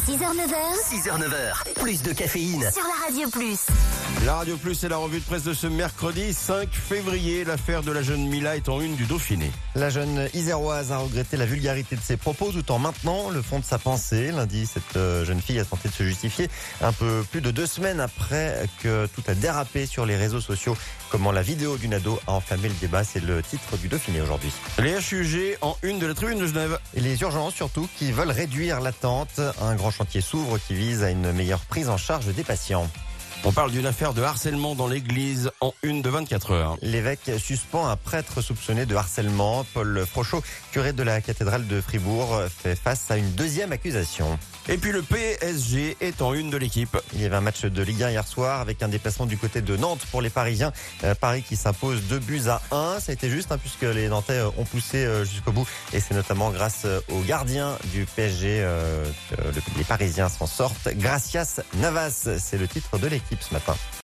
6h, 9h, plus de caféine sur la Radio Plus. La Radio Plus, c'est la revue de presse de ce mercredi 5 février. L'affaire de la jeune Mila est en une du Dauphiné. La jeune Iséroise a regretté la vulgarité de ses propos tout en maintenant le fond de sa pensée. Lundi, cette jeune fille a tenté de se justifier un peu plus de 2 semaines après que tout a dérapé sur les réseaux sociaux. Comment la vidéo d'une ado a enflammé le débat, c'est le titre du Dauphiné aujourd'hui. Les HUG en une de la tribune de Genève. Et les urgences surtout qui veulent réduire l'attente. Un grand chantier s'ouvre qui vise à une meilleure prise en charge des patients. On parle d'une affaire de harcèlement dans l'église en une de 24 heures. L'évêque suspend un prêtre soupçonné de harcèlement. Paul Frochot, curé de la cathédrale de Fribourg, fait face à une deuxième accusation. Et puis le PSG est en une de l'équipe. Il y avait un match de Ligue 1 hier soir avec un déplacement du côté de Nantes pour les Parisiens. Paris qui s'impose 2-1. Ça a été juste puisque les Nantais ont poussé jusqu'au bout. Et c'est notamment grâce au gardien du PSG les Parisiens s'en sortent. Gracias Navas, c'est le titre de l'équipe ce matin.